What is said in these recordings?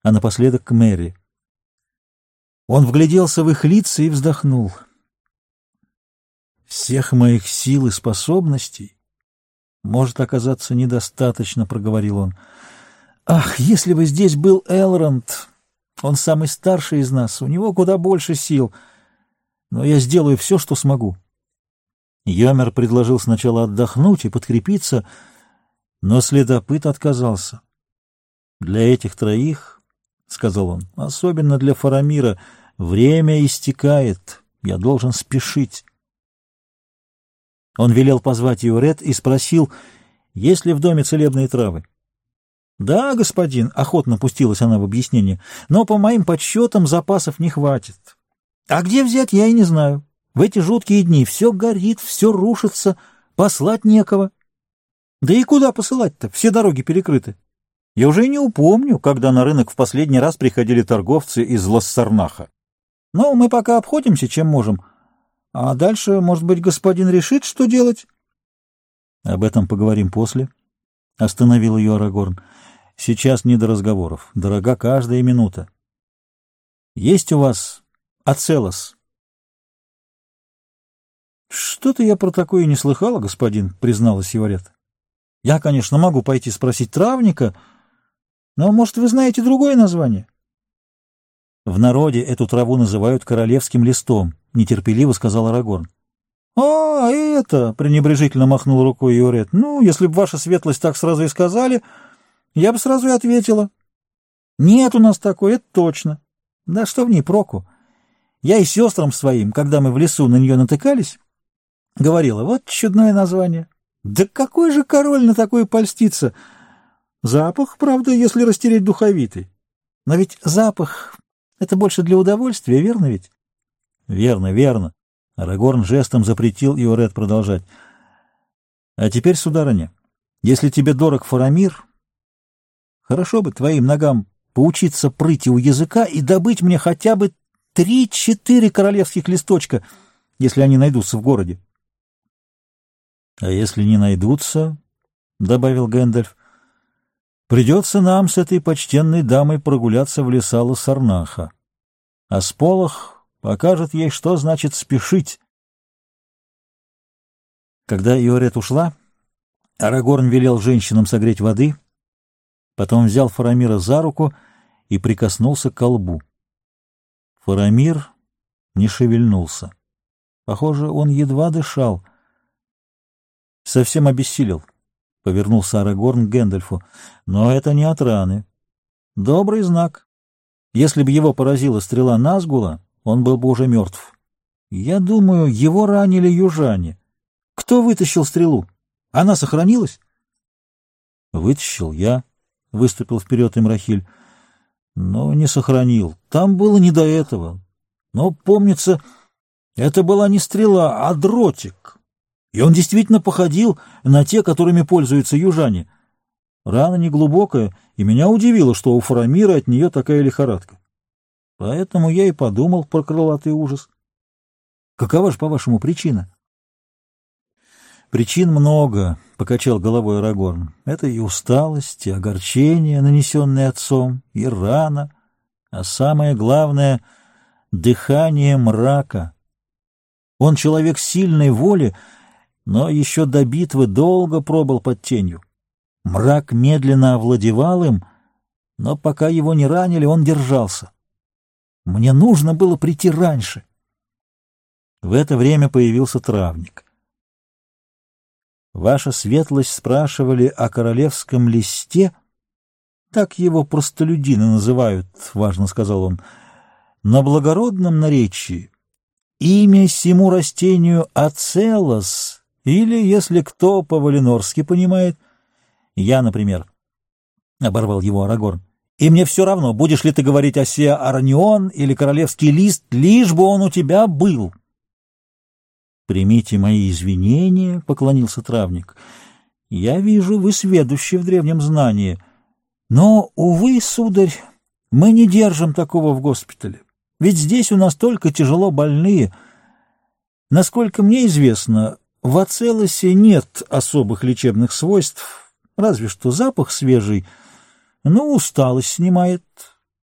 а напоследок к Мэри. Он вгляделся в их лица и вздохнул. «Всех моих сил и способностей может оказаться недостаточно», — проговорил он. «Ах, если бы здесь был Элронд! Он самый старший из нас, у него куда больше сил, но я сделаю все, что смогу». Йомер предложил сначала отдохнуть и подкрепиться, но следопыт отказался. «Для этих троих, — сказал он, — особенно для Фарамира, время истекает, я должен спешить». Он велел позвать Иорет и спросил, есть ли в доме целебные травы. «Да, господин», — охотно пустилась она в объяснение, — «но по моим подсчетам запасов не хватит. А где взять, я и не знаю. В эти жуткие дни все горит, все рушится, послать некого. Да и куда посылать-то? Все дороги перекрыты. Я уже и не упомню, когда на рынок в последний раз приходили торговцы из Лассарнаха. Но мы пока обходимся, чем можем. А дальше, может быть, господин решит, что делать?» «Об этом поговорим после», — остановил ее Арагорн. «Сейчас не до разговоров. Дорога каждая минута. Есть у вас Ацелос?» «Что-то я про такое не слыхала, господин», — призналась Иорет. «Я, конечно, могу пойти спросить травника, но, может, вы знаете другое название?» «В народе эту траву называют королевским листом», — нетерпеливо сказал Арагорн. «А, это!» — пренебрежительно махнул рукой Иорет. «Ну, если бы ваша светлость так сразу и сказали, я бы сразу и ответила. Нет у нас такой, это точно. Да что в ней проку? Я и сестрам своим, когда мы в лесу на нее натыкались, говорила, вот чудное название. Да какой же король на такое польстится? Запах, правда, если растереть, духовитый. Но ведь запах — это больше для удовольствия, верно ведь?» «Верно, верно». Арагорн жестом запретил Иорет продолжать. «А теперь, сударыня, если тебе дорог Фарамир, хорошо бы твоим ногам поучиться прыти у языка и добыть мне хотя бы 3-4 королевских листочка, если они найдутся в городе». «А если не найдутся, — добавил Гэндальф, — придется нам с этой почтенной дамой прогуляться в леса Лассарнаха, а Сполох покажет ей, что значит спешить». Когда Иорет ушла, Арагорн велел женщинам согреть воды, потом взял Фарамира за руку и прикоснулся к колбу. Фарамир не шевельнулся. Похоже, он едва дышал. «Совсем обессилел», — повернулся Арагорн к Гэндальфу. «Но это не от раны. Добрый знак. Если бы его поразила стрела Назгула, он был бы уже мертв. Я думаю, его ранили южане. Кто вытащил стрелу? Она сохранилась?» «Вытащил я», — выступил вперед Имрахиль. «Но не сохранил. Там было не до этого. Но, помнится, это была не стрела, а дротик. И он действительно походил на те, которыми пользуются южане. Рана неглубокая, и меня удивило, что у Фарамира от нее такая лихорадка. Поэтому я и подумал про крылатый ужас. Какова же, по-вашему, причина?» «Причин много», — покачал головой Арагорн. «Это и усталость, и огорчение, нанесенное отцом, и рана, а самое главное — дыхание мрака. Он человек сильной воли, но еще до битвы долго пробыл под тенью. Мрак медленно овладевал им, но пока его не ранили, он держался. Мне нужно было прийти раньше». В это время появился травник. «Ваша светлость спрашивали о королевском листе, так его простолюдины называют, — важно сказал он, — на благородном наречии имя сему растению Ацелос, или, если кто по-валенорски понимает, я, например, — оборвал его Арагорн, — и мне все равно, будешь ли ты говорить о Сеа Аранион или королевский лист, лишь бы он у тебя был». «Примите мои извинения», — поклонился травник. «Я вижу, вы сведущи в древнем знании. Но, увы, сударь, мы не держим такого в госпитале. Ведь здесь у нас только тяжело больные. Насколько мне известно, в Ацелосе нет особых лечебных свойств, разве что запах свежий, но усталость снимает,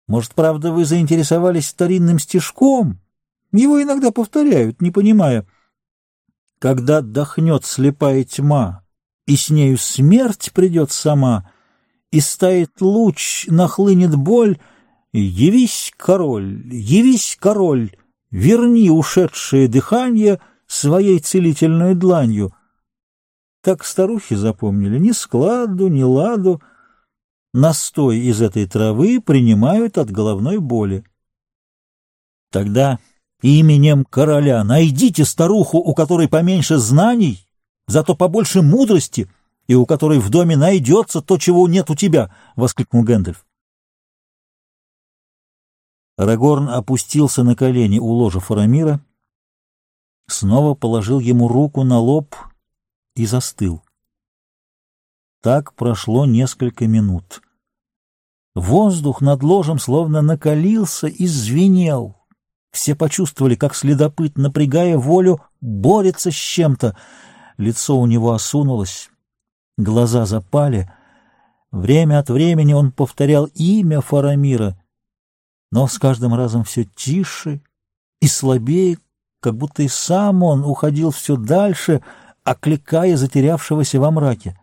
Может, правда, вы заинтересовались старинным стишком? Его иногда повторяют, не понимая. Когда дохнет слепая тьма, и с нею смерть придет сама, и стает луч, нахлынет боль, явись, король, верни ушедшее дыхание своей целительной дланью. Так старухи запомнили ни складу, ни ладу. Настой из этой травы принимают от головной боли. Тогда именем короля найдите старуху, у которой поменьше знаний, зато побольше мудрости, и у которой в доме найдется то, чего нет у тебя, — воскликнул Гэндальф. Арагорн опустился на колени у ложа Фарамира, снова положил ему руку на лоб и застыл. Так прошло несколько минут. Воздух над ложем словно накалился и звенел. Все почувствовали, как следопыт, напрягая волю, борется с чем-то. Лицо у него осунулось, глаза запали. Время от времени он повторял имя Фарамира, но с каждым разом все тише и слабее, как будто и сам он уходил все дальше, окликая затерявшегося во мраке.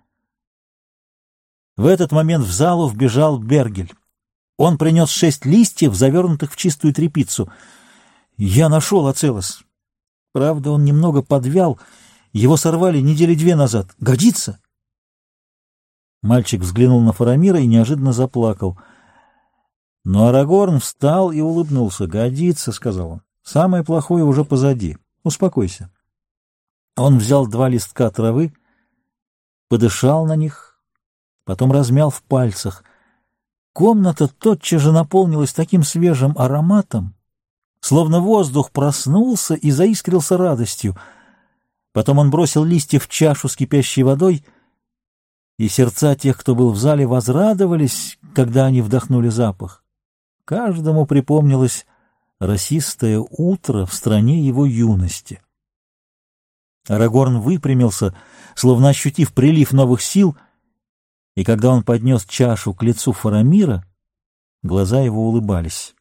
В этот момент в залу вбежал Бергель. Он принес 6 листьев, завернутых в чистую тряпицу. «Я нашел Ацелос. Правда, он немного подвял. Его сорвали 2 недели назад. Годится?» Мальчик взглянул на Фарамира и неожиданно заплакал. Но Арагорн встал и улыбнулся. «Годится», — сказал он. «Самое плохое уже позади. Успокойся». Он взял 2 листка травы, подышал на них, потом размял в пальцах. Комната тотчас же наполнилась таким свежим ароматом, словно воздух проснулся и заискрился радостью. Потом он бросил листья в чашу с кипящей водой, и сердца тех, кто был в зале, возрадовались, когда они вдохнули запах. Каждому припомнилось росистое утро в стране его юности. Арагорн выпрямился, словно ощутив прилив новых сил, и когда он поднес чашу к лицу Фарамира, глаза его улыбались.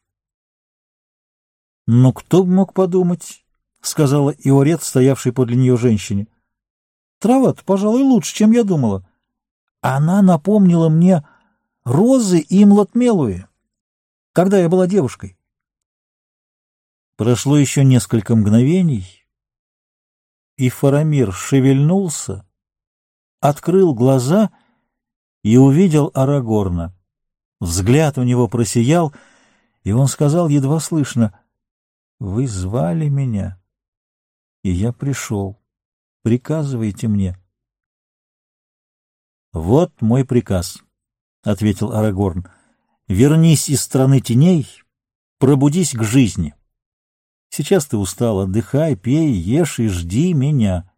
«Ну, кто бы мог подумать», — сказала Иорет, стоявшей подле нее женщине. «Трава-то, пожалуй, лучше, чем я думала. Она напомнила мне розы и млотмелуи, когда я была девушкой». Прошло еще несколько мгновений, и Фарамир шевельнулся, открыл глаза и увидел Арагорна. Взгляд у него просиял, и он сказал едва слышно: «Вы звали меня, и я пришел. Приказывайте мне». «Вот мой приказ», — ответил Арагорн. «Вернись из страны теней, пробудись к жизни. Сейчас ты устал, отдыхай, пей, ешь и жди меня».